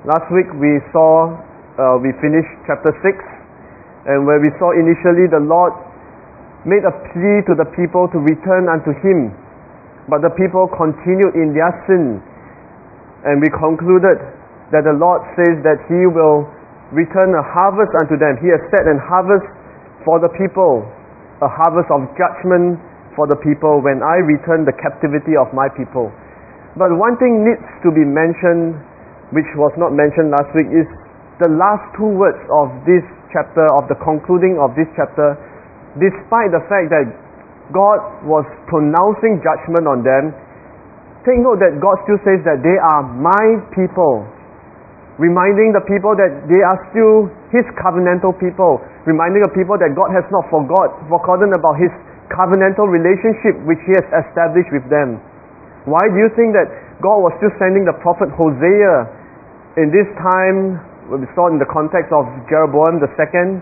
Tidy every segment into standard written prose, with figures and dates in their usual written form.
Last week we finished chapter 6, and where we saw initially the Lord made a plea to the people to return unto Him, but the people continued in their sin, and we concluded that the Lord says that He will return a harvest unto them. He has set an harvest for the people, a harvest of judgment for the people when I return the captivity of my people. But one thing needs to be mentioned, which was not mentioned last week, is the last two words of this chapter, of the concluding of this chapter. Despite the fact that God was pronouncing judgment on them, take note that God still says that they are my people, reminding the people that they are still His covenantal people, reminding the people that God has not forgotten about His covenantal relationship which He has established with them. Why do you think that God was still sending the prophet Hosea in this time, we saw in the context of Jeroboam II,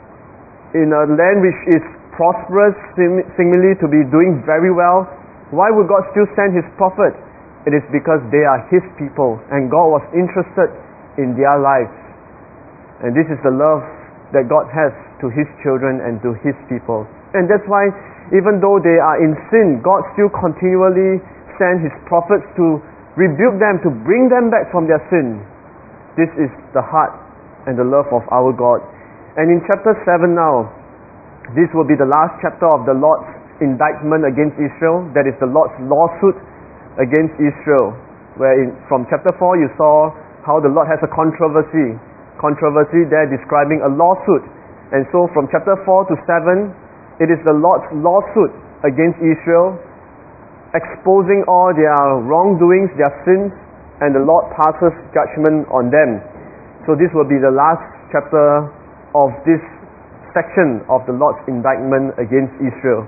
in a land which is prosperous, seemingly to be doing very well? Why would God still send His prophet? It is because they are His people, and God was interested in their lives. And this is the love that God has to His children and to His people. And that's why even though they are in sin, God still continually sends His prophets to rebuke them, to bring them back from their sin. This is the heart and the love of our God. And in chapter 7 now, this will be the last chapter of the Lord's indictment against Israel. That is the Lord's lawsuit against Israel. Where from chapter 4 you saw how the Lord has a controversy there describing a lawsuit. And so from chapter 4 to 7, it is the Lord's lawsuit against Israel, exposing all their wrongdoings, their sins, and the Lord passes judgment on them. So this will be the last chapter of this section of the Lord's indictment against Israel.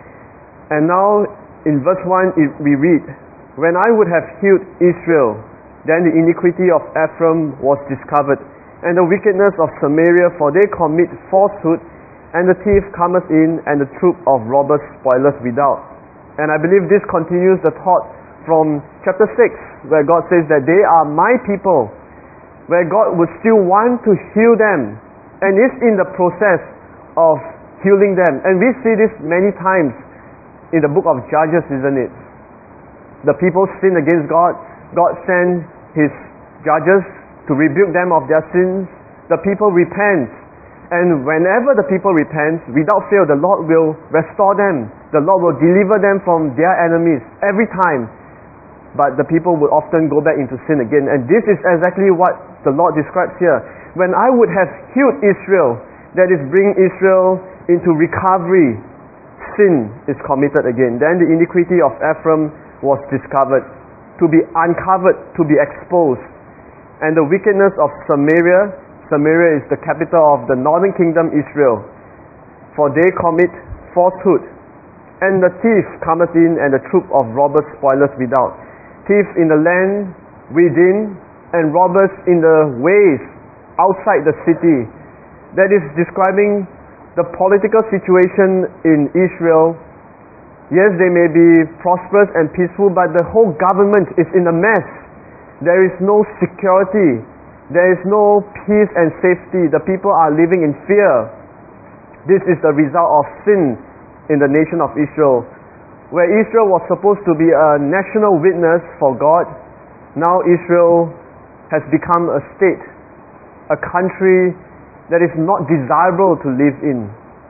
And now in verse 1 we read, "When I would have healed Israel, then the iniquity of Ephraim was discovered, and the wickedness of Samaria, for they commit falsehood, and the thief cometh in, and the troop of robbers spoileth without." And I believe this continues the thought from chapter 6, where God says that they are my people, where God would still want to heal them, and is in the process of healing them. And we see this many times in the book of Judges, isn't it? The people sin against God. God sent His judges to rebuke them of their sins. The people repent. And whenever the people repent, without fail, the Lord will restore them. The Lord will deliver them from their enemies every time. But the people will often go back into sin again. And this is exactly what the Lord describes here. When I would have healed Israel, that is, bring Israel into recovery, sin is committed again. Then the iniquity of Ephraim was discovered, to be uncovered, to be exposed. And the wickedness of Samaria is the capital of the northern kingdom Israel, for they commit falsehood. And the thief cometh in, and the troop of robbers spoileth without. Thieves in the land within, and robbers in the ways outside the city. That is describing the political situation in Israel. Yes, they may be prosperous and peaceful, but the whole government is in a mess. There is no security. There is no peace and safety. The people are living in fear. This is the result of sin in the nation of Israel. Where Israel was supposed to be a national witness for God, now Israel has become a state, a country that is not desirable to live in.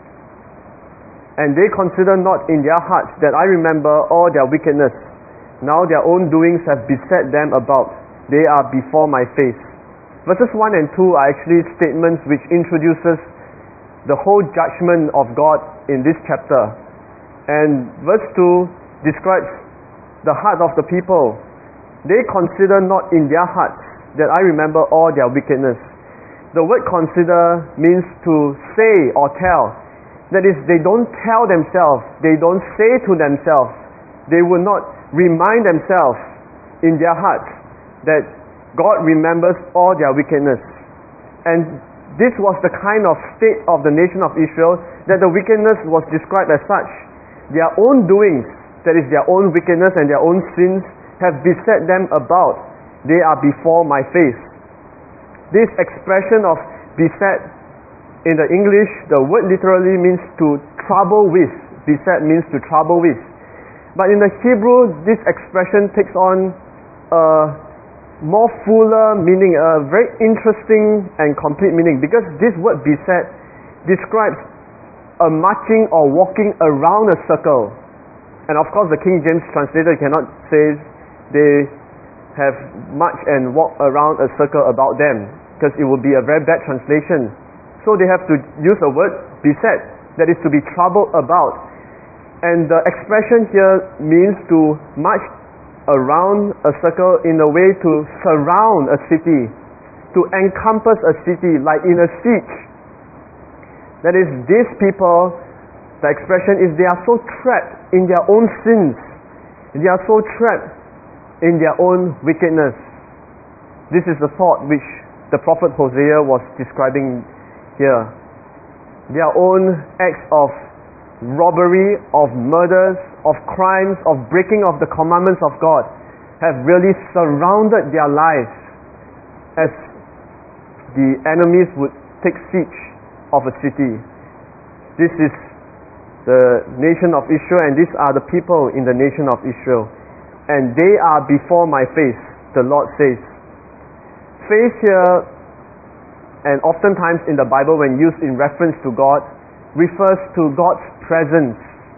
And they consider not in their hearts that I remember all their wickedness. Now their own doings have beset them about. They are before my face. Verses 1 and 2 are actually statements which introduces the whole judgment of God in this chapter. And verse 2 describes the heart of the people. They consider not in their hearts that I remember all their wickedness. The word consider means to say or tell. That is, they don't tell themselves, they don't say to themselves, they will not remind themselves in their hearts that God remembers all their wickedness. And this was the kind of state of the nation of Israel, that the wickedness was described as such. Their own doings, that is their own wickedness and their own sins, have beset them about. They are before my face. This expression of beset in the English, the word literally means to trouble with. Beset means to trouble with. But in the Hebrew, this expression takes on a more fuller meaning, a very interesting and complete meaning, because this word beset describes a marching or walking around a circle. And of course the King James translator cannot say they have marched and walked around a circle about them, because it would be a very bad translation. So they have to use a word beset, that is to be troubled about. And the expression here means to march around a circle in a way to surround a city, to encompass a city, like in a siege. That is, these people, the expression is they are so trapped in their own sins, they are so trapped in their own wickedness. This is the thought which the prophet Hosea was describing here. Their own acts of robbery, of murders, of crimes, of breaking of the commandments of God have really surrounded their lives as the enemies would take siege of a city. This is the nation of Israel, and these are the people in the nation of Israel. And they are before my face, the Lord says. Face here, and oftentimes in the Bible when used in reference to God, refers to God's presence.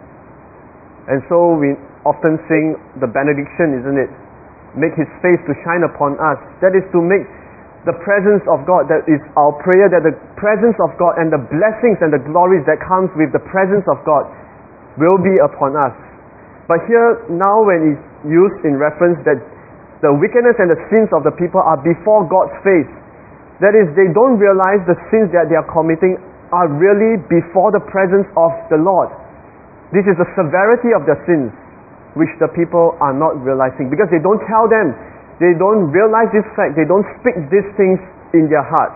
And so we often sing the benediction, isn't it? Make His face to shine upon us. That is to make the presence of God, that is our prayer, that the presence of God and the blessings and the glories that comes with the presence of God will be upon us. But here now when it's used in reference that the wickedness and the sins of the people are before God's face, that is, they don't realize the sins that they are committing are really before the presence of the Lord. This is the severity of their sins, which the people are not realizing, because they don't tell them, they don't realize this fact, they don't speak these things in their heart.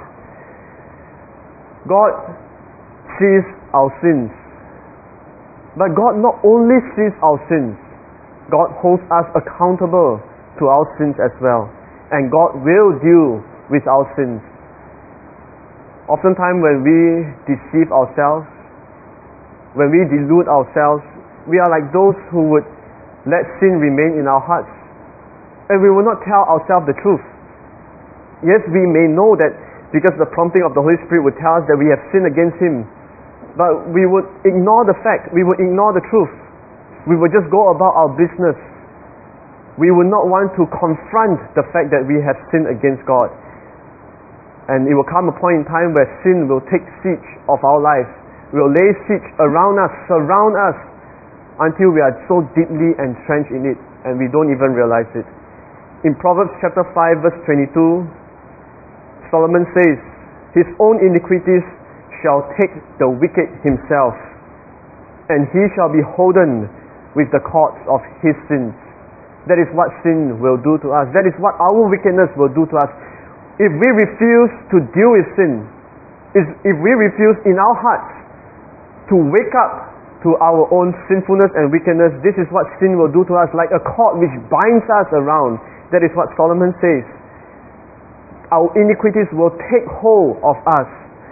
God sees our sins, but God not only sees our sins, God holds us accountable to our sins as well, and God will deal with our sins. Oftentimes when we deceive ourselves, when we delude ourselves, we are like those who would let sin remain in our hearts, and we will not tell ourselves the truth. Yes, we may know that because the prompting of the Holy Spirit would tell us that we have sinned against Him, but we would ignore the fact, we would ignore the truth. We would just go about our business. We would not want to confront the fact that we have sinned against God. And it will come a point in time where sin will take siege of our life, will lay siege around us, surround us, until we are so deeply entrenched in it and we don't even realize it. In Proverbs chapter 5 verse 22, Solomon says, his own iniquities shall take the wicked himself, and he shall be holden with the cords of his sins. That is what sin will do to us. That is what our wickedness will do to us. If we refuse to deal with sin, if we refuse in our hearts to wake up to our own sinfulness and wickedness, this is what sin will do to us, like a cord which binds us around. That is what Solomon says. Our iniquities will take hold of us.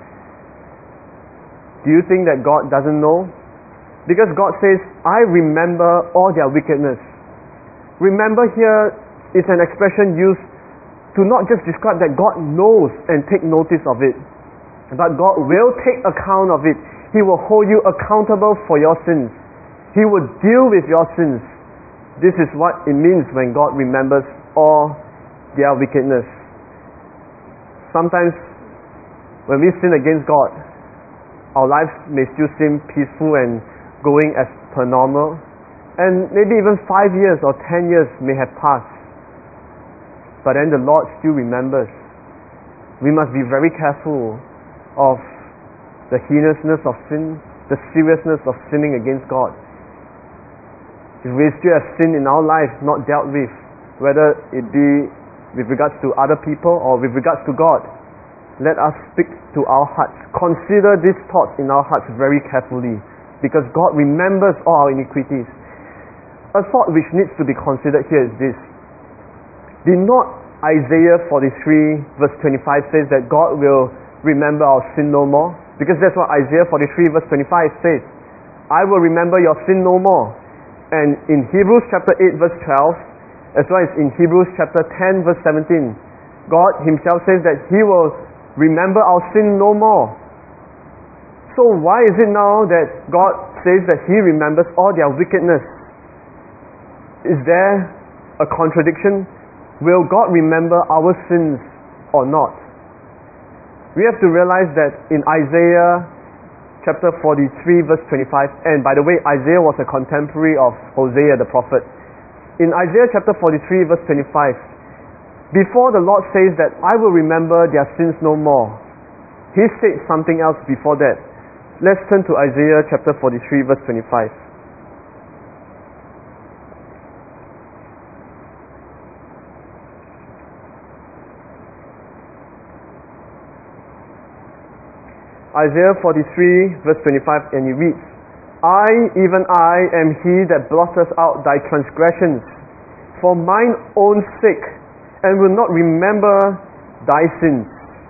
Do you think that God doesn't know? Because God says, I remember all their wickedness. Remember here is an expression used to not just describe that God knows and take notice of it, but God will take account of it. He will hold you accountable for your sins. He will deal with your sins. This is what it means when God remembers all their wickedness. Sometimes when we sin against God, our lives may still seem peaceful and going as per normal, and maybe even 5 years or 10 years may have passed, but then the Lord still remembers. We must be very careful of the heinousness of sin, the seriousness of sinning against God. If we still have sin in our life not dealt with, whether it be with regards to other people or with regards to God, let us speak to our hearts. Consider these thoughts in our hearts very carefully, because God remembers all our iniquities. A thought which needs to be considered here is this: do not Isaiah 43 verse 25 says that God will remember our sin no more, because that's what Isaiah 43 verse 25 says. I will remember your sin no more. And in Hebrews chapter 8 verse 12, as well as in Hebrews chapter 10 verse 17, God himself says that he will remember our sin no more. So why is it now that God says that he remembers all their wickedness? Is there a contradiction? Will God remember our sins or not? We have to realize that in Isaiah chapter 43 verse 25, and by the way, Isaiah was a contemporary of Hosea the prophet. In Isaiah chapter 43 verse 25, before the Lord says that I will remember their sins no more, he said something else before that. Let's turn to Isaiah chapter 43 verse 25. Isaiah 43 verse 25, and he reads, I, even I, am he that blotteth out thy transgressions for mine own sake, and will not remember thy sins.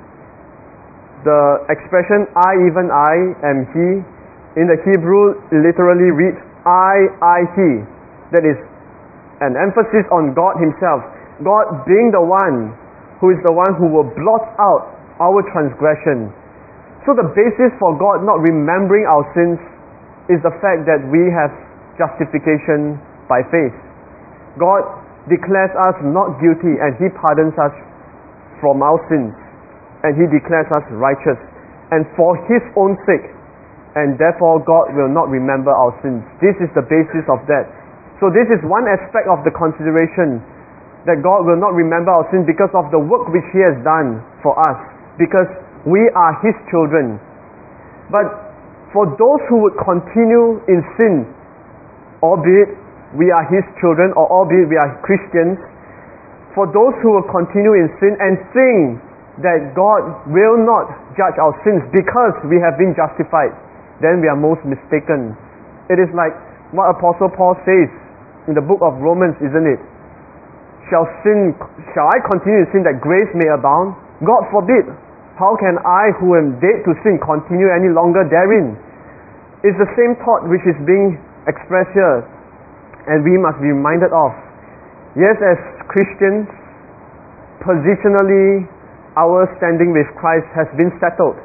The expression, I, even I, am he, in the Hebrew literally reads, I, he. That is an emphasis on God himself. God being the one who is the one who will blot out our transgression. So the basis for God not remembering our sins is the fact that we have justification by faith. God declares us not guilty, and he pardons us from our sins, and he declares us righteous, and for his own sake, and therefore God will not remember our sins. This is the basis of that. So this is one aspect of the consideration, that God will not remember our sins because of the work which he has done for us, because we are his children. But for those who would continue in sin, albeit we are his children, or albeit we are Christians, for those who will continue in sin and think that God will not judge our sins because we have been justified, then we are most mistaken. It is like what Apostle Paul says in the book of Romans, isn't it? Shall I continue in sin that grace may abound? God forbid. How can I, who am dead to sin, continue any longer therein? It's the same thought which is being expressed here, and we must be reminded of. Yes, as Christians, positionally, our standing with Christ has been settled.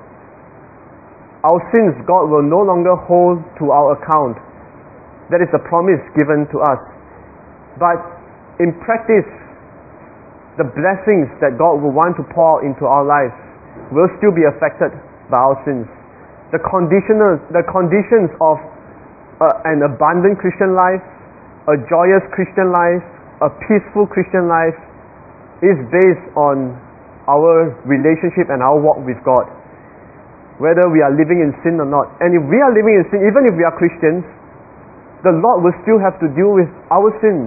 Our sins God will no longer hold to our account. That is the promise given to us. But in practice, the blessings that God will want to pour into our lives will still be affected by our sins. The conditions of an abundant Christian life, a joyous Christian life, a peaceful Christian life is based on our relationship and our walk with God. Whether we are living in sin or not. And if we are living in sin, even if we are Christians, the Lord will still have to deal with our sins.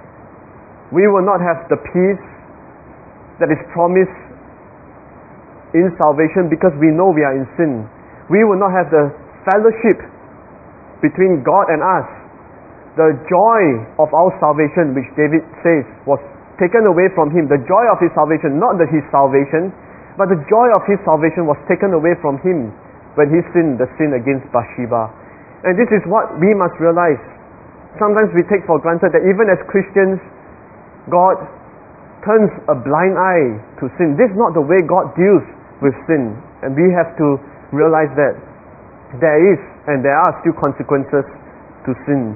We will not have the peace that is promised in salvation because we know we are in sin. We will not have the fellowship between God and us. The joy of our salvation, which David says was taken away from him. The joy of his salvation, not his salvation, but the joy of his salvation was taken away from him when he sinned the sin against Bathsheba. And this is what we must realize. Sometimes we take for granted that even as Christians, God turns a blind eye to sin. This is not the way God deals with sin, and we have to realize that there is and there are still consequences to sin.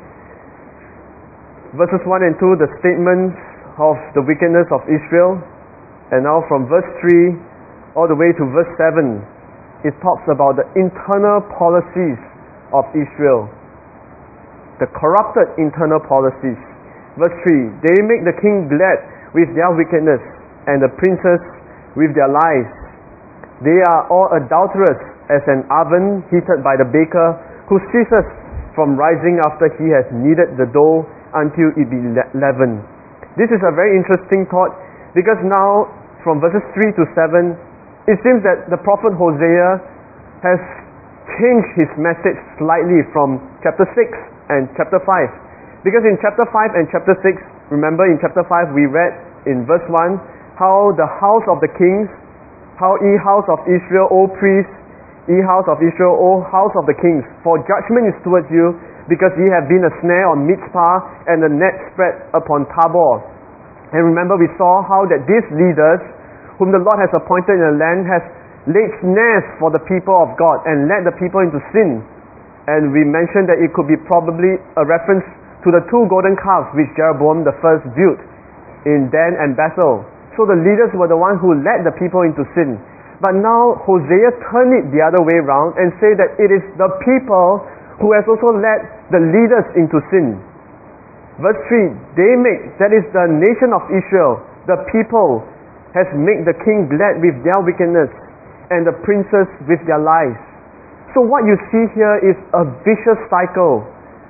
Verses 1 and 2, the statements of the wickedness of Israel, and now from verse 3 all the way to verse 7, it talks about the internal policies of Israel, the corrupted internal policies. Verse 3, they make the king glad with their wickedness, and the princes with their lies. They are all adulterous as an oven heated by the baker, who ceases from rising after he has kneaded the dough until it be leavened. This is a very interesting thought, because now from verses 3 to 7, it seems that the prophet Hosea has changed his message slightly from chapter 6 and chapter 5. Because in chapter 5 and chapter 6, remember in chapter 5 we read in verse 1, how the house of the kings, how ye house of Israel, O priests, ye house of Israel, O house of the kings, for judgment is towards you, because ye have been a snare on Mizpah, and a net spread upon Tabor. And remember, we saw how that these leaders, whom the Lord has appointed in the land, has laid snares for the people of God and led the people into sin. And we mentioned that it could be probably a reference to the two golden calves which Jeroboam the first built in Dan and Bethel. So the leaders were the ones who led the people into sin. But now Hosea turned it the other way around and said that it is the people who has also led the leaders into sin. Verse 3, they make, that is the nation of Israel, the people, has made the king glad with their wickedness, and the princes with their lies. So what you see here is a vicious cycle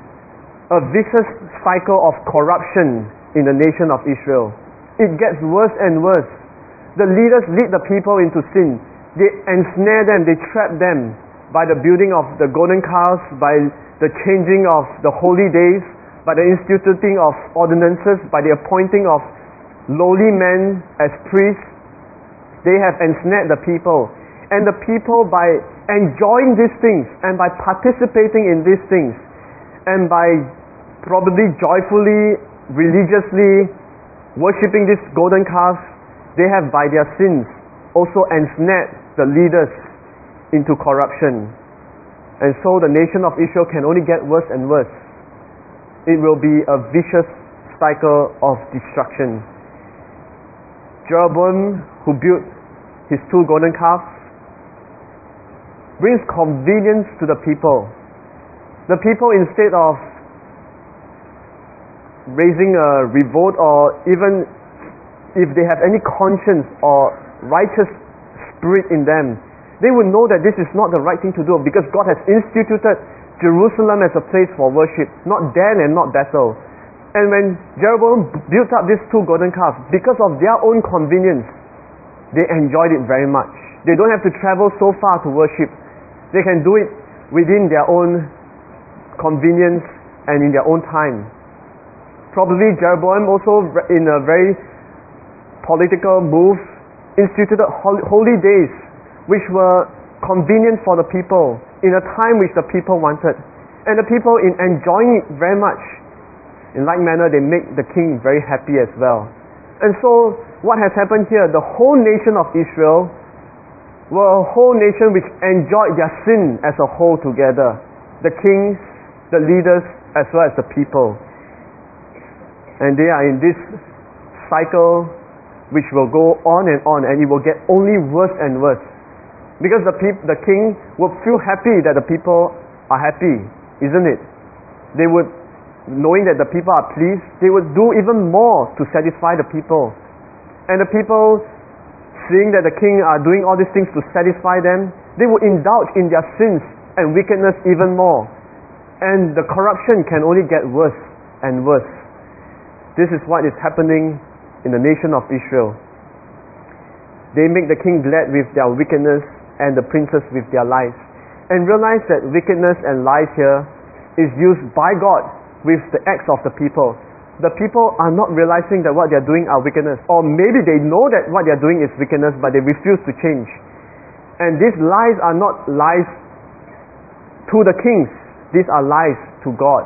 of corruption in the nation of Israel. It gets worse and worse. The leaders lead the people into sin. They ensnare them, they trap them by the building of the golden calves, by the changing of the holy days, by the instituting of ordinances, by the appointing of lowly men as priests. They have ensnared the people. And the people, by enjoying these things and by participating in these things and by probably joyfully, religiously worshipping these golden calves, they have by their sins also ensnared the leaders into corruption. And so the nation of Israel can only get worse and worse. It will be a vicious cycle of destruction. Jeroboam, who built his two golden calves, brings convenience to the people. The people, instead of raising a revolt, or even if they have any conscience or righteous spirit in them, they would know that this is not the right thing to do, because God has instituted Jerusalem as a place for worship, not Dan and not Bethel. And when Jeroboam built up these two golden calves, because of their own convenience, they enjoyed it very much. They don't have to travel so far to worship. They can do it within their own convenience and in their own time. Probably Jeroboam also, in a very political move, instituted holy days which were convenient for the people in a time which the people wanted. And the people, in enjoying it very much, in like manner, they make the king very happy as well. And so what has happened here, the whole nation of Israel were a whole nation which enjoyed their sin as a whole together. The kings, the leaders, as well as the people. And they are in this cycle which will go on, and it will get only worse and worse. Because the king would feel happy that the people are happy, isn't it? They would, knowing that the people are pleased, they would do even more to satisfy the people. And the people, seeing that the king are doing all these things to satisfy them, they would indulge in their sins and wickedness even more. And the corruption can only get worse and worse. This is what is happening in the nation of Israel. They make the king glad with their wickedness and the princes with their lies. And realize that wickedness and lies here is used by God with the acts of the people. The people are not realizing that what they are doing are wickedness. Or maybe they know that what they are doing is wickedness, but they refuse to change. And these lies are not lies to the kings. These are lies to God.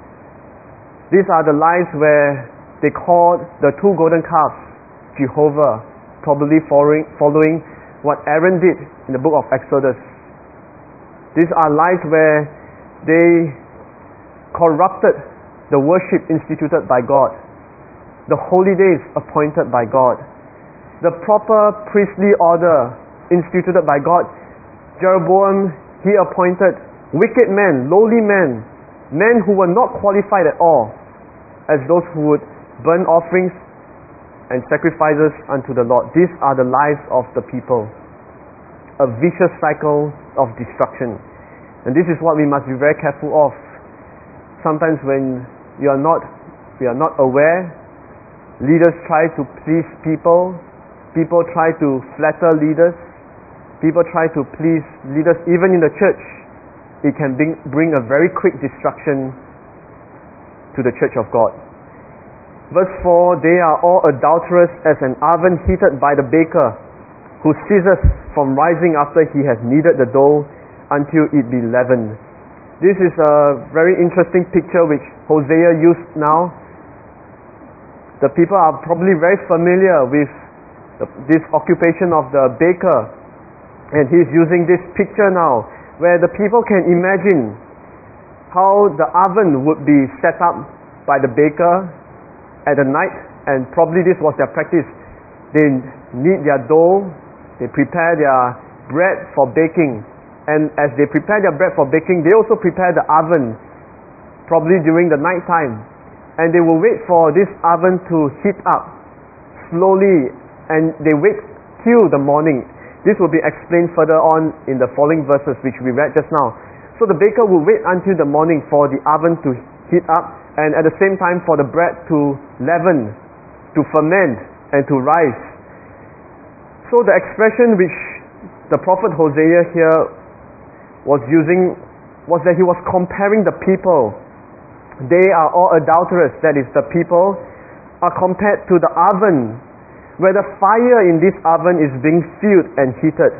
These are the lies where they called the two golden calves Jehovah, probably following what Aaron did in the book of Exodus. These are lies where they corrupted the worship instituted by God, the holy days appointed by God, the proper priestly order instituted by God. Jeroboam, he appointed wicked men, lowly men, men who were not qualified at all, as those who would burn offerings and sacrifices unto the Lord. These are the lives of the people. A vicious cycle of destruction. And this is what we must be very careful of. Sometimes when we are not aware, leaders try to please people try to flatter leaders, people try to please leaders even in the church. It can bring a very quick destruction to the church of God. Verse 4, they are all adulterous as an oven heated by the baker, who ceases from rising after he has kneaded the dough until it be leavened. This is a very interesting picture which Hosea used now. The people are probably very familiar with this occupation of the baker, and he's using this picture now where the people can imagine how the oven would be set up by the baker at the night, and probably this was their practice. They knead their dough, they prepare their bread for baking, and as they prepare their bread for baking, they also prepare the oven, probably during the night time, and they will wait for this oven to heat up slowly, and they wait till the morning. This will be explained further on in the following verses which we read just now. So the baker will wait until the morning for the oven to heat up, and at the same time for the bread to leaven, to ferment, and to rise. So the expression which the prophet Hosea here was using was that he was comparing the people. They are all adulterous, that is, the people are compared to the oven, where the fire in this oven is being filled and heated.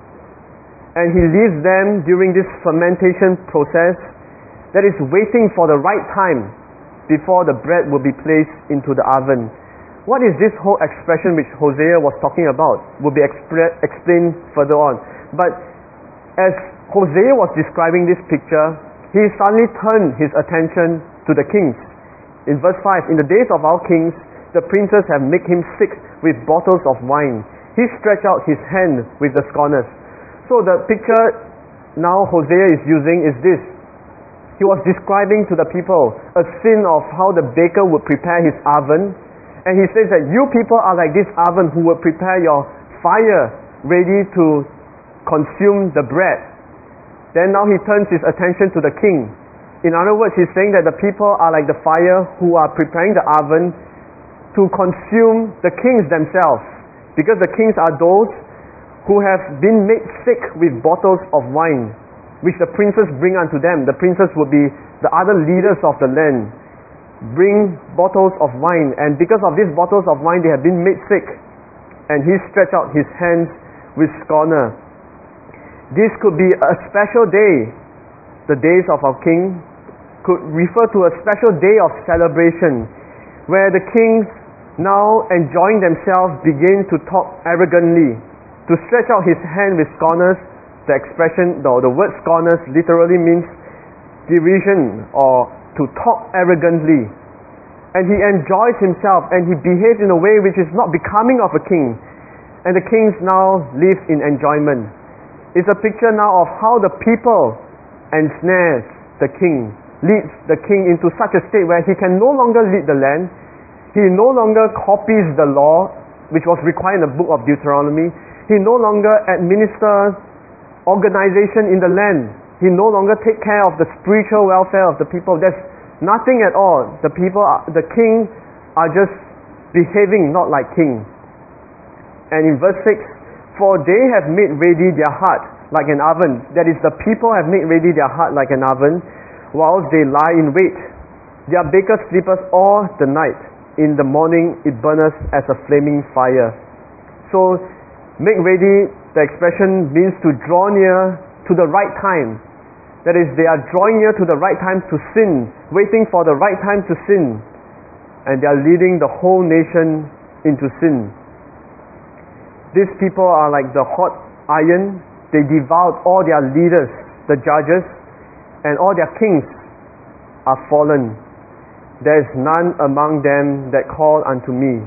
And he leaves them during this fermentation process that is waiting for the right time before the bread will be placed into the oven. What is this whole expression which Hosea was talking about? Will be explained further on. But as Hosea was describing this picture, he suddenly turned his attention to the kings. In verse 5, in the days of our kings, the princes have made him sick with bottles of wine. He stretched out his hand with the scorners. So the picture now Hosea is using is this. He was describing to the people a scene of how the baker would prepare his oven, and he says that you people are like this oven who will prepare your fire ready to consume the bread. Then now he turns his attention to the king. In other words, he's saying that the people are like the fire who are preparing the oven to consume the kings themselves, because the kings are those who have been made sick with bottles of wine, which the princes bring unto them. The princes will be the other leaders of the land, bring bottles of wine, and because of these bottles of wine they have been made sick, and he stretched out his hands with scorner. This could be a special day. The days of our king could refer to a special day of celebration, where the kings, now enjoying themselves, begin to talk arrogantly. To stretch out his hand with scorners, the expression, the word scorners literally means derision or to talk arrogantly. And he enjoys himself and he behaves in a way which is not becoming of a king. And the kings now live in enjoyment. It's a picture now of how the people ensnares the king, leads the king into such a state where he can no longer lead the land. He no longer copies the law which was required in the book of Deuteronomy. He no longer administers organization in the land. He no longer take care of the spiritual welfare of the people. There's nothing at all. The king are just behaving not like king. And in verse 6, for they have made ready their heart like an oven. That is, the people have made ready their heart like an oven, whilst they lie in wait. Their baker sleepeth all the night. In the morning it burneth as a flaming fire. So, make ready, the expression means to draw near to the right time. That is, they are drawing near to the right time to sin, waiting for the right time to sin. And they are leading the whole nation into sin. These people are like the hot iron. They devoured all their leaders, the judges, and all their kings are fallen. There is none among them that call unto me.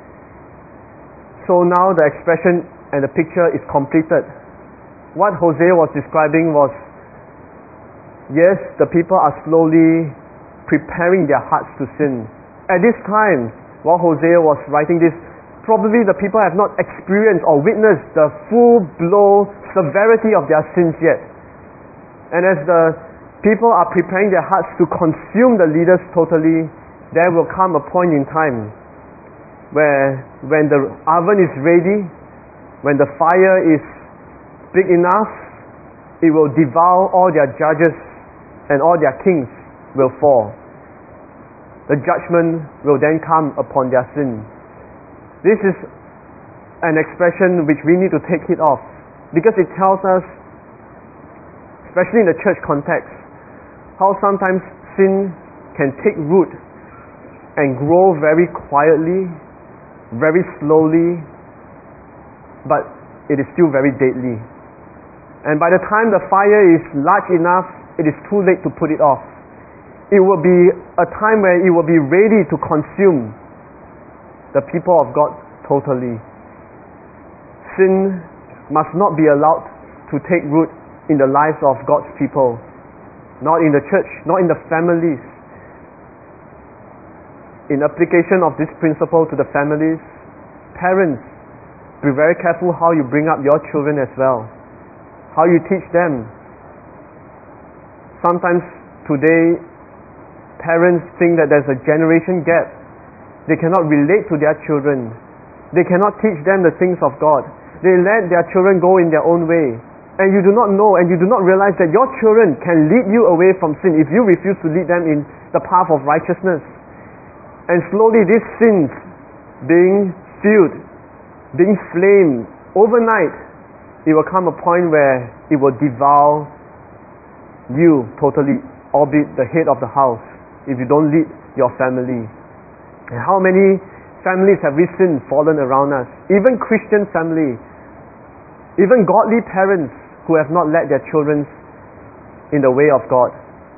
So now the expression and the picture is completed. What Hosea was describing was, yes, the people are slowly preparing their hearts to sin. At this time, while Hosea was writing this, probably the people have not experienced or witnessed the full-blown severity of their sins yet. And as the people are preparing their hearts to consume the leaders totally, there will come a point in time where when the oven is ready, when the fire is big enough, it will devour all their judges and all their kings will fall. the judgment will then come upon their sin. This is an expression which we need to take heed of, because it tells us, especially in the church context, how sometimes sin can take root and grow very quietly, very slowly, but it is still very deadly. And by the time the fire is large enough, it is too late to put it off. It will be a time where it will be ready to consume the people of God totally. Sin must not be allowed to take root in the lives of God's people, not in the church, not in the families. In application of this principle to the families, parents, be very careful how you bring up your children as well, how you teach them. Sometimes today, parents think that there's a generation gap. They cannot relate to their children. They cannot teach them the things of God. They let their children go in their own way. And you do not know and you do not realize that your children can lead you away from sin if you refuse to lead them in the path of righteousness. And slowly these sins being fueled, being flamed overnight, it will come a point where it will devour you totally, albeit the head of the house, if you don't lead your family. And how many families have we seen fallen around us? Even Christian family, even godly parents who have not led their children in the way of God.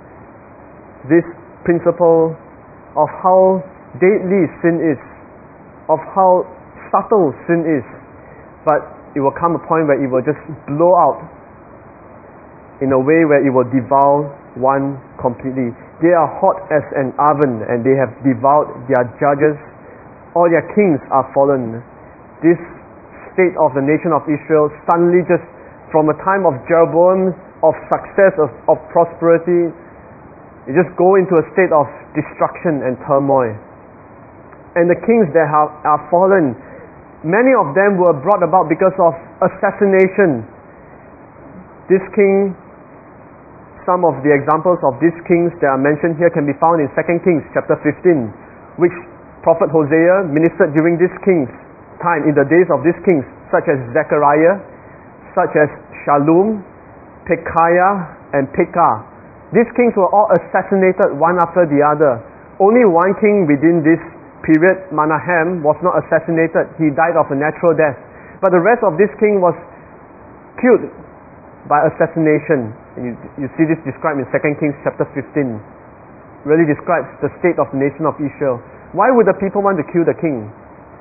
This principle of how deadly sin is, of how subtle sin is, but it will come a point where it will just blow out in a way where it will devour one completely. They are hot as an oven, and they have devoured their judges. All their kings are fallen. This state of the nation of Israel suddenly, just from a time of Jeroboam, of success, of prosperity, they just go into a state of destruction and turmoil. And the kings that are fallen, many of them were brought about because of assassination. This king, some of the examples of these kings that are mentioned here can be found in 2 Kings chapter 15, which Prophet Hosea ministered during this king's time, in the days of these kings, such as Zechariah, such as Shallum, Pekahiah, and Pekah. These kings were all assassinated one after the other. Only one king within this period, Menahem, was not assassinated. He died of a natural death. But the rest of this king was killed by assassination. You see this described in 2 Kings chapter 15. Really describes the state of the nation of Israel. Why would the people want to kill the king?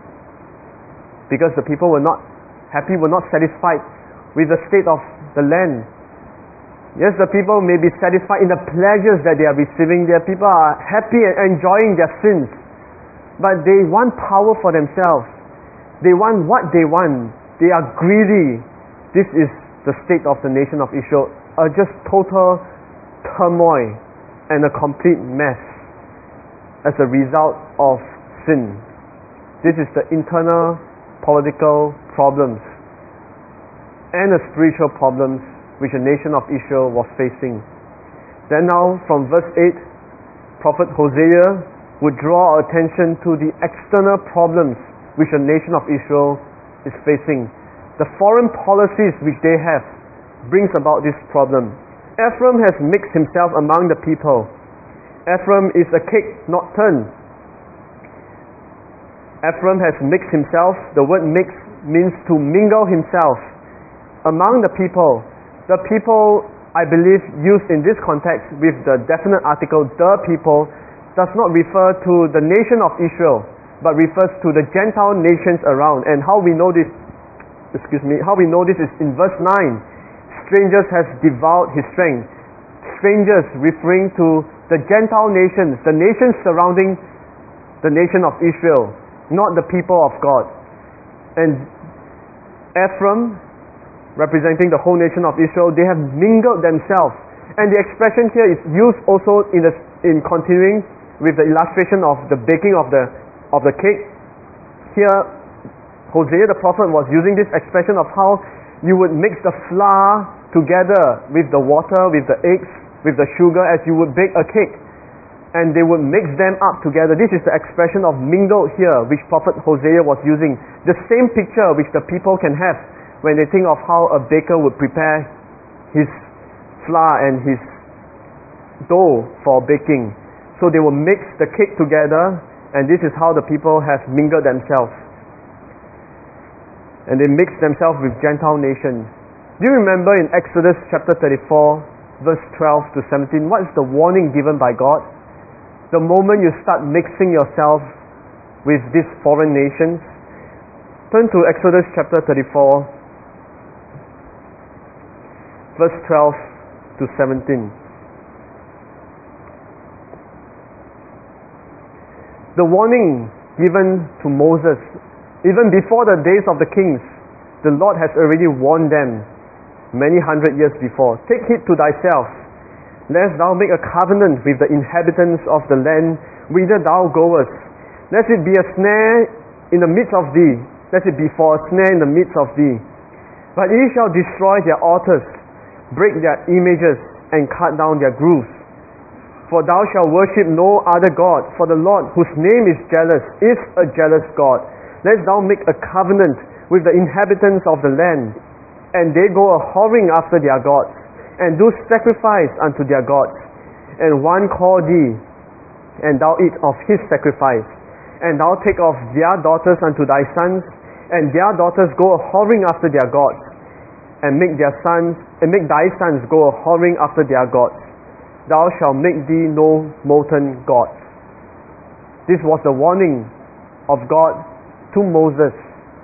Because the people were not happy, were not satisfied with the state of the land. Yes, the people may be satisfied in the pleasures that they are receiving. Their people are happy and enjoying their sins. But they want power for themselves. They want what they want. They are greedy. This is the state of the nation of Israel. Just total turmoil and a complete mess as a result of sin. This is the internal political problems and the spiritual problems which the nation of Israel was facing. Then now from verse 8, Prophet Hosea would draw our attention to the external problems which the nation of Israel is facing. The foreign policies which they have brings about this problem. Ephraim has mixed himself among the people. Ephraim is a cake not turned. Ephraim has mixed himself. The word mix means to mingle himself among the people. The people, I believe, used in this context with the definite article, the people, does not refer to the nation of Israel, but refers to the Gentile nations around. And how we know this, how we know this is in verse 9. Strangers has devoured his strength. Strangers referring to the Gentile nations, the nations surrounding the nation of Israel, not the people of God. And Ephraim, representing the whole nation of Israel, they have mingled themselves. And the expression here is used also in continuing with the illustration of the baking of the cake. Here, Hosea the prophet was using this expression of how you would mix the flour together with the water, with the eggs, with the sugar, as you would bake a cake. and they would mix them up together. This is the expression of mingled here, which Prophet Hosea was using. The same picture which the people can have when they think of how a baker would prepare his flour and his dough for baking. So they will mix the cake together, and this is how the people have mingled themselves. And they mix themselves with Gentile nations. Do you remember in Exodus chapter 34, verse 12 to 17, what is the warning given by God? The moment you start mixing yourself with these foreign nations, turn to Exodus chapter 34, verse 12 to 17. The warning given to Moses, even before the days of the kings, the Lord has already warned them many hundred years before. Take heed to thyself, lest thou make a covenant with the inhabitants of the land whither thou goest. Lest it be a snare in the midst of thee, lest it be for a snare in the midst of thee. But ye shall destroy their altars, break their images, and cut down their groves. For thou shalt worship no other God, for the Lord, whose name is jealous, is a jealous God. Lest thou make a covenant with the inhabitants of the land, and they go a whoring after their gods, and do sacrifice unto their gods. And one call thee, and thou eat of his sacrifice. And thou take of their daughters unto thy sons, and their daughters go a whoring after their gods, and make thy sons go a whoring after their gods. Thou shalt make thee no molten gods. This was the warning of God to Moses.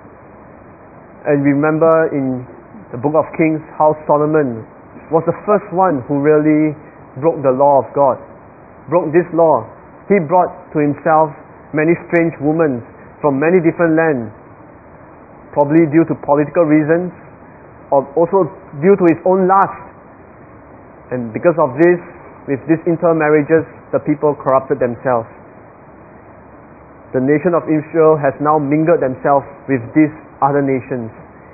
And remember in the book of Kings how Solomon was the first one who really broke the law of God, broke this law. He brought to himself many strange women from many different lands, probably due to political reasons, or also due to his own lust. And because of this, with these intermarriages, the people corrupted themselves. The nation of Israel has now mingled themselves with these other nations.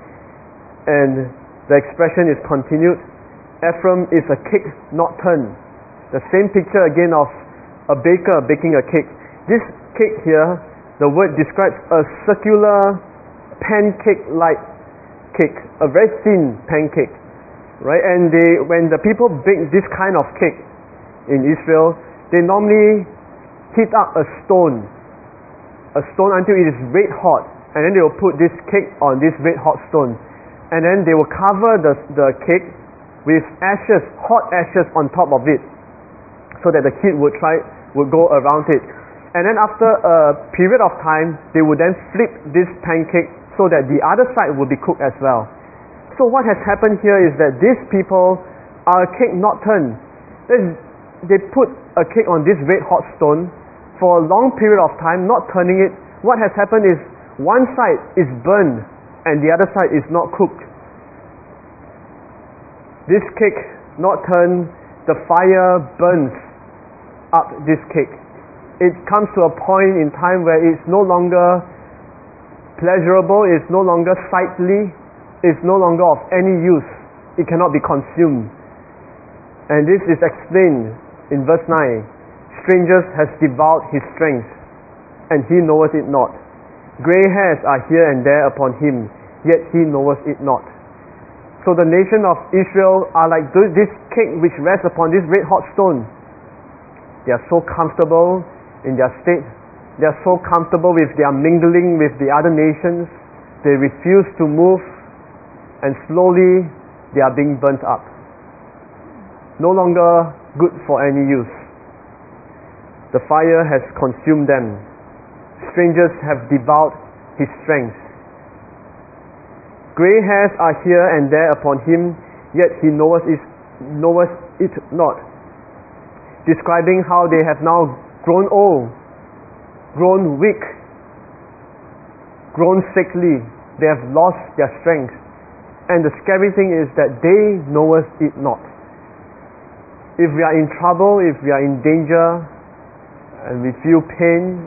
And the expression is continued, Ephraim is a cake not turned. The same picture again of a baker baking a cake. This cake here, the word describes a circular pancake-like cake, a very thin pancake, right? And when the people bake this kind of cake in Israel, they normally heat up a stone until it is red hot, and then they will put this cake on this red hot stone, and then they will cover the cake with ashes, hot ashes on top of it, so that the heat would go around it. And then after a period of time, they would then flip this pancake so that the other side would be cooked as well. So what has happened here is that these people are a cake not turned. They put a cake on this red hot stone for a long period of time, not turning it. What has happened is one side is burned and the other side is not cooked. This cake not turned, the fire burns up this cake. It comes to a point in time where it's no longer pleasurable, it's no longer sightly, it's no longer of any use. It cannot be consumed. And this is explained in verse 9. Strangers has devoured his strength, and he knoweth it not. Grey hairs are here and there upon him, yet he knoweth it not. So the nation of Israel are like this cake which rests upon this red hot stone. They are so comfortable in their state. They are so comfortable with their mingling with the other nations. They refuse to move, and slowly they are being burnt up. No longer good for any use. The fire has consumed them. Strangers have devoured his strength. Grey hairs are here and there upon him, yet he knoweth it not. Describing how they have now grown old, grown weak, grown sickly. They have lost their strength. And the scary thing is that they knoweth it not. If we are in trouble, if we are in danger, and we feel pain,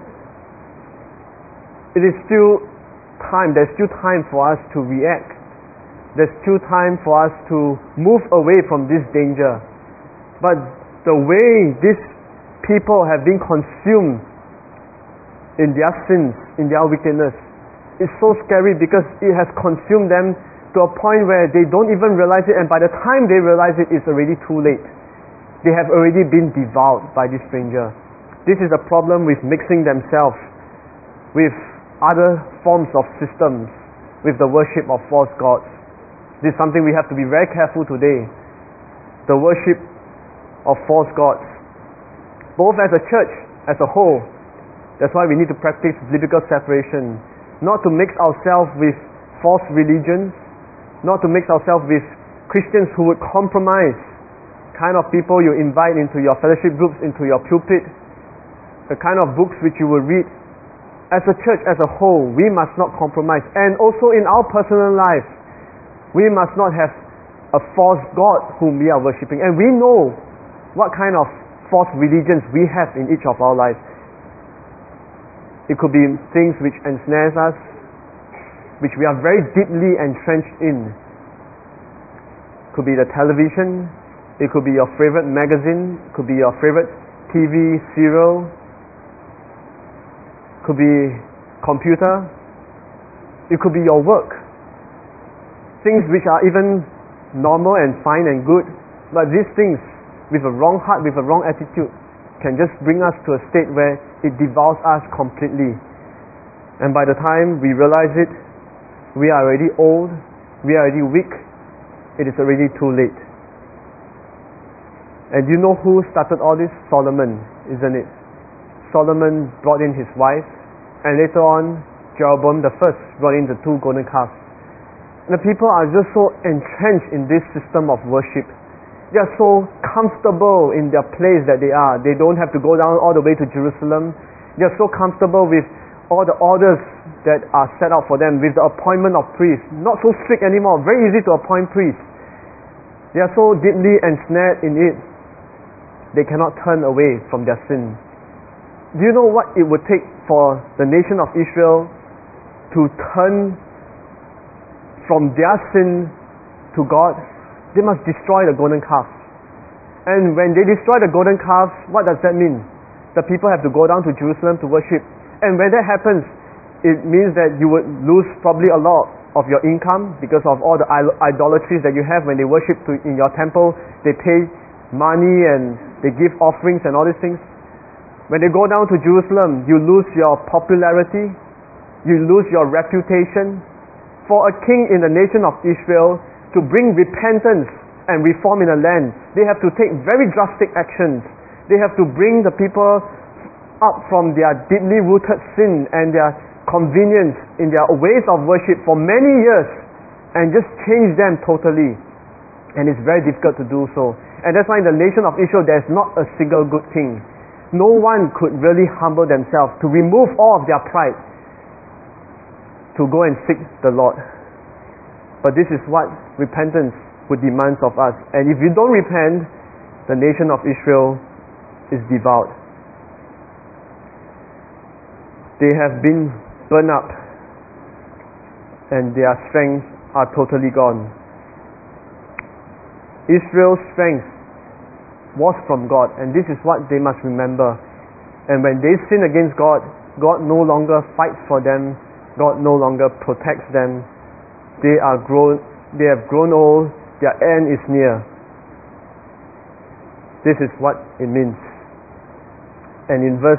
it is still time. There's still time for us to react. There's still time for us to move away from this danger. But the way these people have been consumed in their sins, in their wickedness. It's so scary because it has consumed them to a point where they don't even realize it, and by the time they realize it, it's already too late. They have already been devoured by this stranger. This is a problem with mixing themselves with other forms of systems, with the worship of false gods. This is something we have to be very careful today. The worship of false gods, both as a church, as a whole. That's why we need to practice biblical separation, not to mix ourselves with false religions, not to mix ourselves with Christians who would compromise kind of people you invite into your fellowship groups, into your pulpit, the kind of books which you will read. As a church, as a whole, we must not compromise. And also in our personal life, we must not have a false god whom we are worshipping. And we know what kind of false religions we have in each of our lives. It could be things which ensnares us, which we are very deeply entrenched in. It could be the television, it could be your favorite magazine, it could be your favorite TV serial, it could be computer, it could be your work. Things which are even normal and fine and good, but these things with a wrong heart, with a wrong attitude, can just bring us to a state where it devours us completely. And by the time we realize it, we are already old, we are already weak, it is already too late. And you know who started all this? Solomon, isn't it? Solomon brought in his wife, and later on Jeroboam the first brought in the 2 golden calves. And the people are just so entrenched in this system of worship. They are so comfortable in their place that they are. They don't have to go down all the way to Jerusalem. They are so comfortable with all the orders that are set out for them, with the appointment of priests. Not so strict anymore, very easy to appoint priests. They are so deeply ensnared in it, they cannot turn away from their sin. Do you know what it would take for the nation of Israel to turn from their sin to God? They must destroy the golden calf. And when they destroy the golden calf, what does that mean? The people have to go down to Jerusalem to worship. And when that happens, it means that you would lose probably a lot of your income because of all the idolatries that you have. When they worship in your temple, they pay money and they give offerings and all these things. When they go down to Jerusalem, you lose your popularity, you lose your reputation. For a king in the nation of Israel to bring repentance and reform in a land, they have to take very drastic actions. They have to bring the people up from their deeply rooted sin and their convenience in their ways of worship for many years and just change them totally. And it's very difficult to do so. And that's why in the nation of Israel there's not a single good king. No one could really humble themselves to remove all of their pride to go and seek the Lord. But this is what repentance would demand of us. And if you don't repent, the nation of Israel is devoured. They have been burned up and their strength are totally gone. Israel's strength was from God, and this is what they must remember. And when they sin against God, God no longer fights for them, God no longer protects them. They have grown old, their end is near. This is what it means. And in verse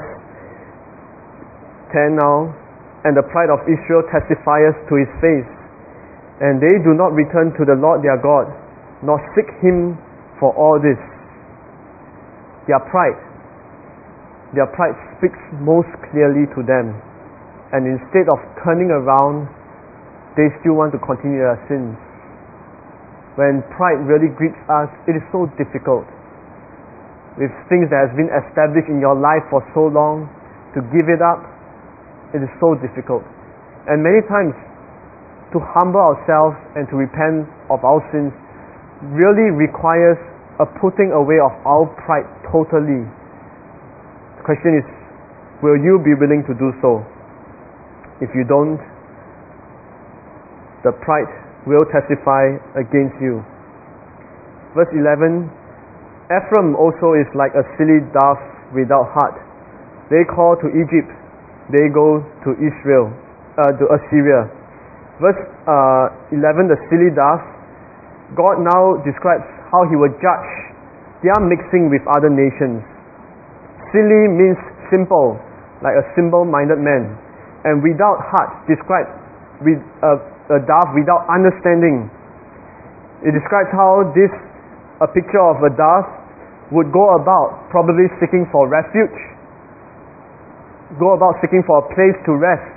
10 now, and the pride of Israel testifieth to his face, and they do not return to the Lord their God, nor seek him for all this. Their pride speaks most clearly to them. And instead of turning around, they still want to continue their sins. When pride really grips us, it is so difficult. With things that has been established in your life for so long, to give it up, it is so difficult. And many times, to humble ourselves and to repent of our sins really requires a putting away of our pride totally. The question is, will you be willing to do so? If you don't, the pride will testify against you. Verse 11, Ephraim also is like a silly dove without heart. They call to Egypt, they go to Israel, to Assyria. Verse 11, the silly dove. God now describes how He will judge their mixing with other nations. Silly means simple, like a simple-minded man, and without heart describes with a dove without understanding. It describes how a picture of a dove would go about probably seeking for refuge, go about seeking for a place to rest,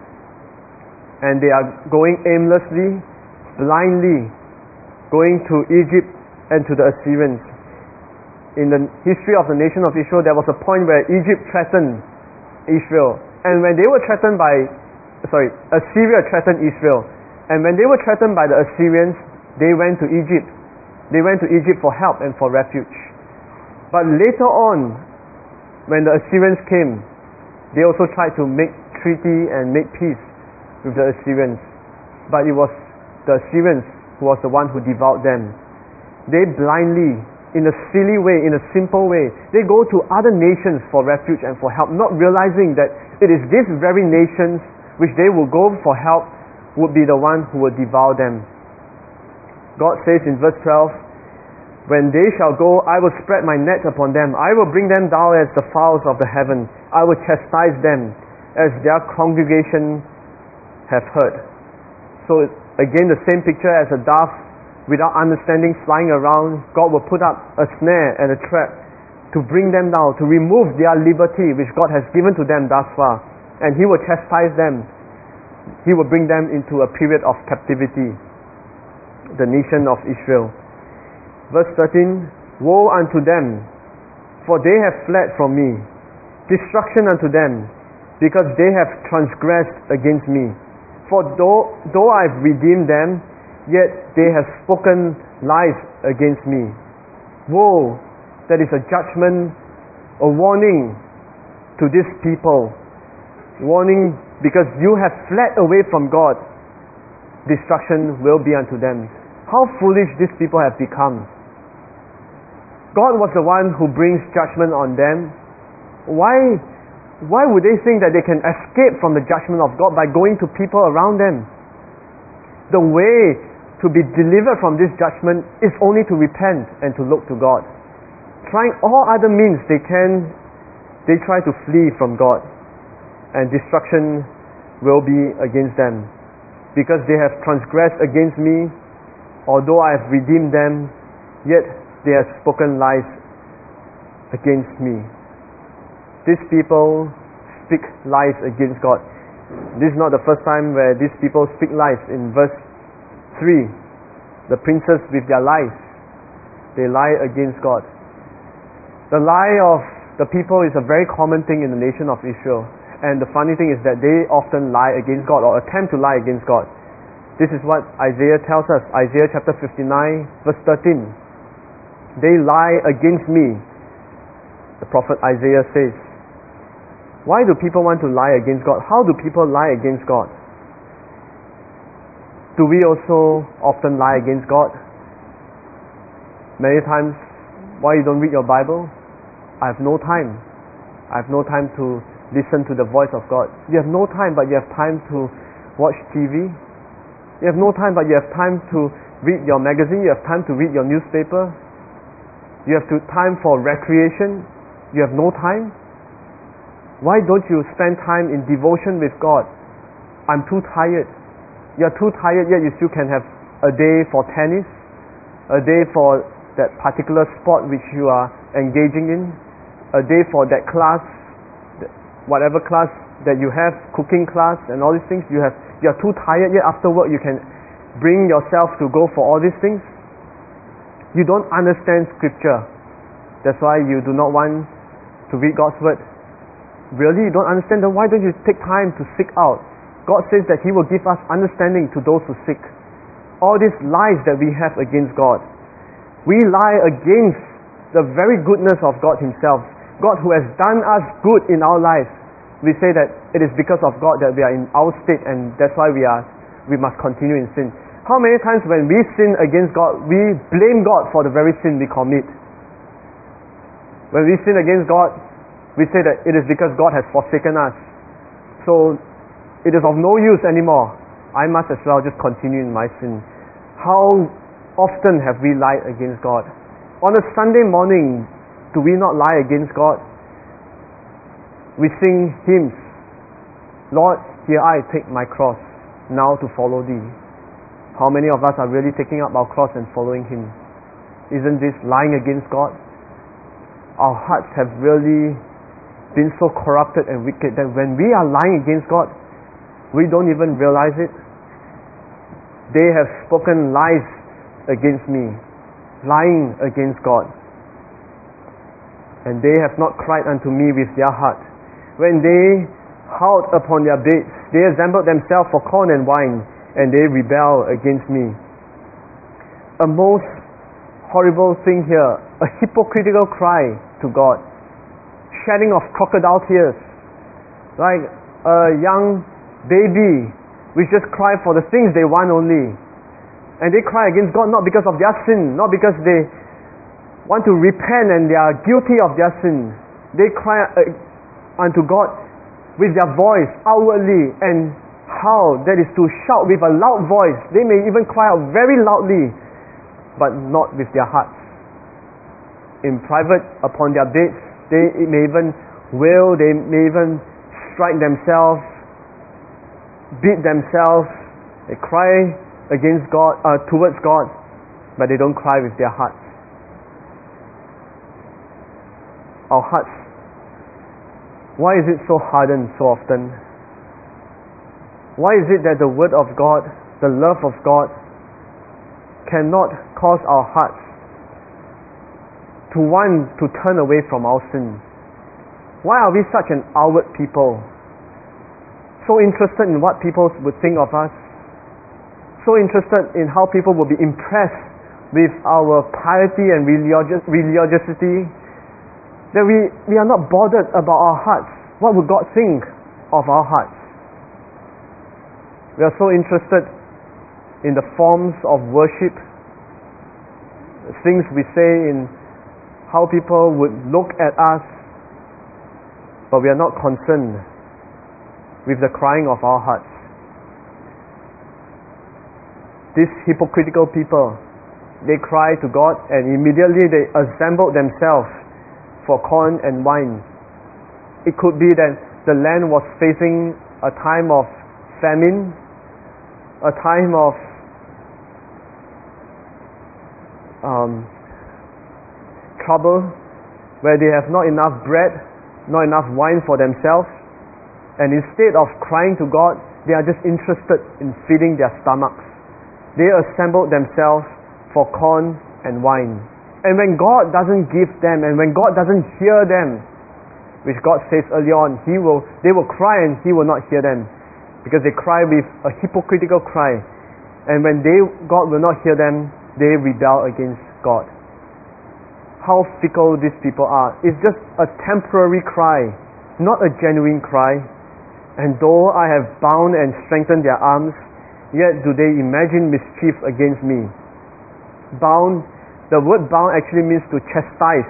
and they are going aimlessly, blindly, going to Egypt and to the Assyrians. In the history of the nation of Israel, there was a point where Egypt threatened Israel, and when they were threatened Assyria threatened Israel, and when they were threatened by the Assyrians, they went to Egypt. They went to Egypt for help and for refuge. But later on, when the Assyrians came, they also tried to make treaty and make peace with the Assyrians. But it was the Assyrians who was the one who devoured them. They blindly, in a silly way, in a simple way, they go to other nations for refuge and for help, not realizing that it is these very nations which they will go for help would be the one who will devour them. God says in verse 12, "When they shall go, I will spread my net upon them. I will bring them down as the fowls of the heaven. I will chastise them as their congregation have heard." So again, the same picture as a dove without understanding flying around. God will put up a snare and a trap to bring them down, to remove their liberty which God has given to them thus far. And He will chastise them. He will bring them into a period of captivity, the nation of Israel. Verse 13, "Woe unto them, for they have fled from me. Destruction unto them, because they have transgressed against me. For though I have redeemed them, yet they have spoken lies against me." Woe, that is a judgment, a warning to this people. Warning, because you have fled away from God, destruction will be unto them. How foolish these people have become. God was the one who brings judgment on them. Why would they think that they can escape from the judgment of God by going to people around them? The way to be delivered from this judgment is only to repent and to look to God. Trying all other means they try to flee from God, and destruction will be against them. Because they have transgressed against me, although I have redeemed them, yet they have spoken lies against me. These people speak lies against God. This is not the first time where these people speak lies. In verse 3, the princes with their lies, they lie against God. The lie of the people is a very common thing in the nation of Israel. And the funny thing is that they often lie against God, or attempt to lie against God. This is what Isaiah tells us. Isaiah chapter 59 verse 13. "They lie against me," the prophet Isaiah says. Why do people want to lie against God? How do people lie against God? Do we also often lie against God? Many times, why you don't read your Bible? I have no time. I have no time to listen to the voice of God. You have no time, but you have time to watch TV. You have no time, but you have time to read your magazine. You have time to read your newspaper. You have time for recreation. You have no time. Why don't you spend time in devotion with God? I'm too tired. You're too tired, yet you still can have a day for tennis, a day for that particular sport which you are engaging in, a day for that class, whatever class that you have, cooking class and all these things. You're too tired, yet after work you can bring yourself to go for all these things. You don't understand Scripture. That's why you do not want to read God's Word. Really, you don't understand? Then why don't you take time to seek out? God says that He will give us understanding to those who seek. All these lies that we have against God, we lie against the very goodness of God Himself. God who has done us good in our lives. We say that it is because of God that we are in our state, and that's why we must continue in sin. How many times when we sin against God, we blame God for the very sin we commit? When we sin against God, we say that it is because God has forsaken us. So it is of no use anymore. I must as well just continue in my sin. How often have we lied against God? On a Sunday morning, do we not lie against God? We sing hymns. Lord, here I take my cross, now to follow thee. How many of us are really taking up our cross and following him? Isn't this lying against God? Our hearts have really been so corrupted and wicked that when we are lying against God, we don't even realize it. They have spoken lies against me, lying against God. And they have not cried unto me with their heart. When they howled upon their beds, they assembled themselves for corn and wine, and they rebel against me. A most horrible thing here, a hypocritical cry to God, shedding of crocodile tears, like a young baby which just cry for the things they want only. And they cry against God not because of their sin, not because they want to repent and they are guilty of their sin. They cry unto God with their voice outwardly, and how that is to shout with a loud voice. They may even cry out very loudly, but not with their hearts. In private, upon their beds, they may even wail, they may even strike themselves, beat themselves. They cry against God, towards God, but they don't cry with their hearts. Our hearts, why is it so hardened so often? Why is it that the Word of God, the love of God, cannot cause our hearts to want to turn away from our sin? Why are we such an outward people? So interested in what people would think of us, so interested in how people will be impressed with our piety and religiosity, that we are not bothered about our hearts. What would God think of our hearts? We are so interested in the forms of worship, the things we say, in how people would look at us, but we are not concerned with the crying of our hearts. These hypocritical people, they cry to God and immediately they assemble themselves for corn and wine. It could be that the land was facing a time of famine, a time of trouble, where they have not enough bread, not enough wine for themselves, and instead of crying to God, they are just interested in feeding their stomachs. They assembled themselves for corn and wine. And when God doesn't give them, and when God doesn't hear them, which God says early on, they will cry and He will not hear them, because they cry with a hypocritical cry. And when God will not hear them, they rebel against God. How fickle these people are. It's just a temporary cry, not a genuine cry. And though I have bound and strengthened their arms, yet do they imagine mischief against me. Bound, the word bound actually means to chastise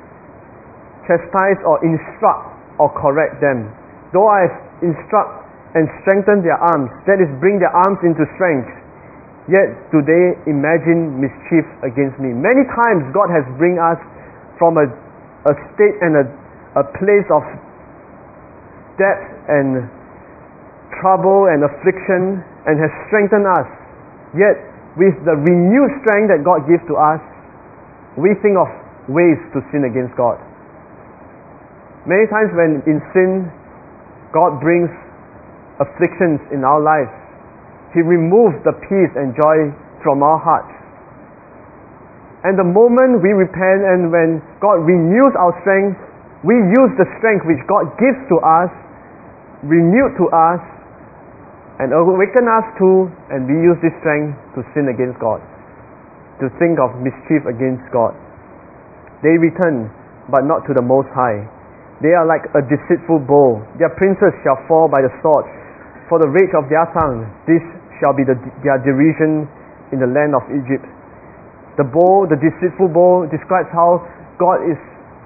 or instruct or correct them. Though I instruct and strengthen their arms, that is, bring their arms into strength, yet do they imagine mischief against me. Many times God has bring us from a state and a place of depth and trouble and affliction, and has strengthened us. Yet with the renewed strength that God gives to us, we think of ways to sin against God. Many times when in sin, God brings afflictions in our lives. He removes the peace and joy from our hearts. And the moment we repent and when God renews our strength, we use the strength which God gives to us, renewed to us, and awaken us to, and we use this strength to sin against God, to think of mischief against God. They return, but not to the Most High. They are like a deceitful bow. Their princes shall fall by the sword. For the rage of their tongue, this shall be their derision in the land of Egypt. The bow, the deceitful bow, describes how God is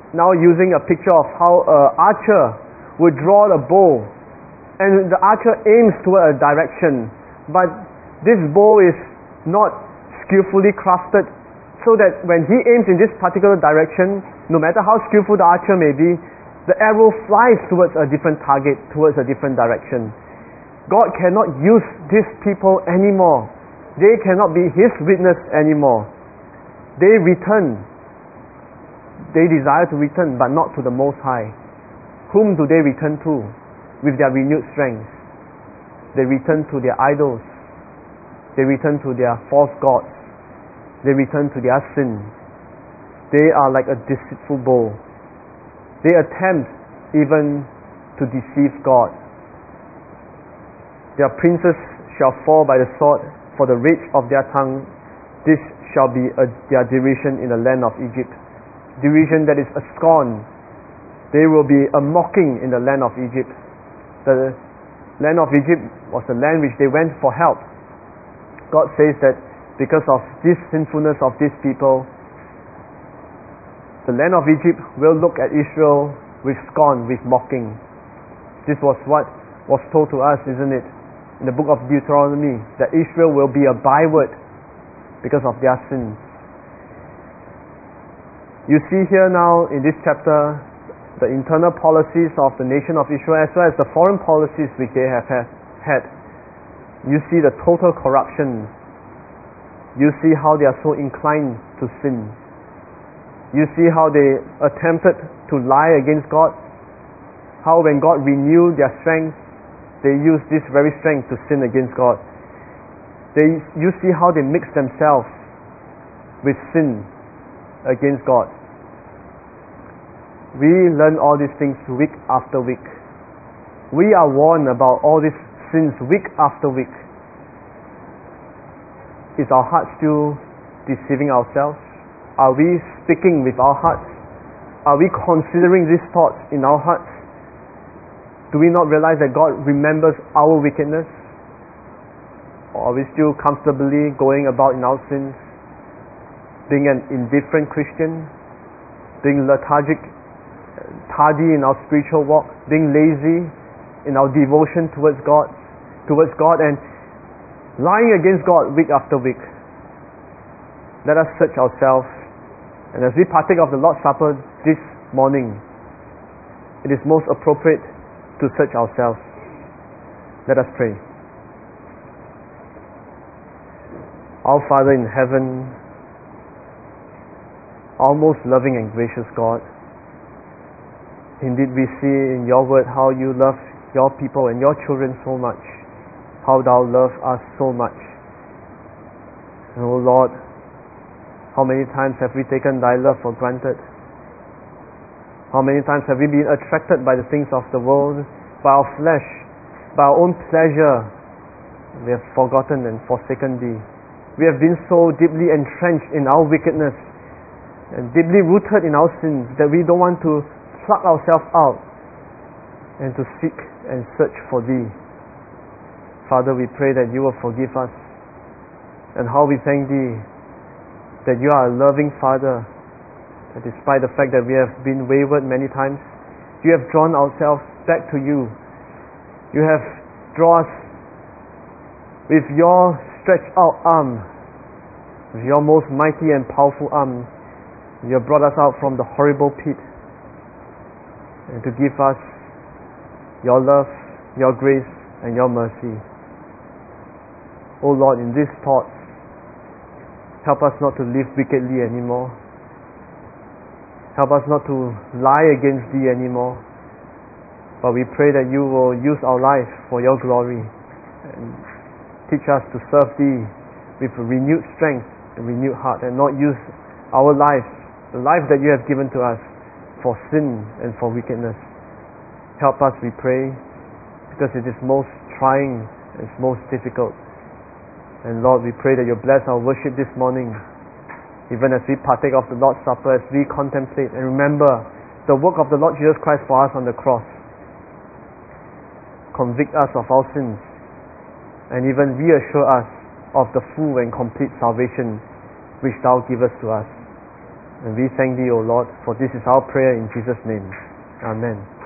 now using a picture of how an archer would draw the bow, and the archer aims toward a direction, but this bow is not skillfully crafted, so that when he aims in this particular direction, no matter how skillful the archer may be, the arrow flies towards a different target, towards a different direction. God cannot use these people anymore. They cannot be His witness anymore. They return. They desire to return, but not to the Most High. Whom do they return to with their renewed strength? They return to their idols. They return to their false gods. They return to their sin. They are like a deceitful bow. They attempt even to deceive God. Their princes shall fall by the sword, for the rage of their tongue. This shall be their derision in the land of Egypt. Derision that is a scorn. They will be a mocking in the land of Egypt. The land of Egypt was the land which they went for help. God says that because of this sinfulness of these people, the land of Egypt will look at Israel with scorn, with mocking. This was what was told to us, isn't it? In the book of Deuteronomy, that Israel will be a byword because of their sins. You see here now in this chapter the internal policies of the nation of Israel as well as the foreign policies which they have had. You see the total corruption. You see how they are so inclined to sin. You see how they attempted to lie against God. How when God renewed their strength, they used this very strength to sin against God. You see how they mix themselves with sin against God. We learn all these things week after week. We are warned about all these sins week after week. Is our heart still deceiving ourselves? Are we speaking with our hearts? Are we considering these thoughts in our hearts? Do we not realize that God remembers our wickedness? Or are we still comfortably going about in our sins, being an indifferent Christian, being lethargic, tardy in our spiritual walk, being lazy in our devotion towards God, and lying against God week after week? Let us search ourselves, and as we partake of the Lord's Supper this morning, it is most appropriate to search ourselves. Let us pray. Our Father in heaven, our most loving and gracious God, indeed we see in your word how you love your people and your children so much, how thou love us so much. And oh Lord, how many times have we taken thy love for granted? How many times have we been attracted by the things of the world, by our flesh, by our own pleasure? We have forgotten and forsaken thee. We have been so deeply entrenched in our wickedness and deeply rooted in our sins that we don't want to pluck ourselves out and to seek and search for thee. Father, we pray that you will forgive us, and how we thank thee that you are a loving Father, that despite the fact that we have been wayward many times, you have drawn ourselves back to you. You have drawn us with your stretched out arm, with your most mighty and powerful arm. You have brought us out from the horrible pit, and to give us your love, your grace, and your mercy. O Lord, in these thoughts, help us not to live wickedly anymore. Help us not to lie against thee anymore. But we pray that you will use our life for your glory and teach us to serve thee with a renewed strength and renewed heart, and not use our life, the life that you have given to us, for sin and for wickedness. Help us, we pray, because it is most trying, it's most difficult. And Lord, we pray that you bless our worship this morning, even as we partake of the Lord's Supper, as we contemplate and remember the work of the Lord Jesus Christ for us on the cross. Convict us of our sins, and even reassure us of the full and complete salvation which thou givest to us. And we thank Thee, O Lord, for this is our prayer in Jesus' name. Amen.